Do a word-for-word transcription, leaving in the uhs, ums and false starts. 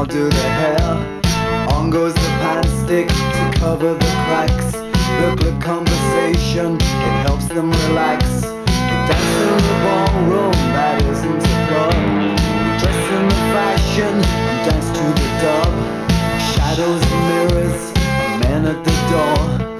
I'll do the hair. On goes the pan stick to cover the cracks. The good conversation, it helps them relax. They dance in the ballroom, that isn't a club. They dress in the fashion and dance to the dub. Shadows and mirrors, men at the door.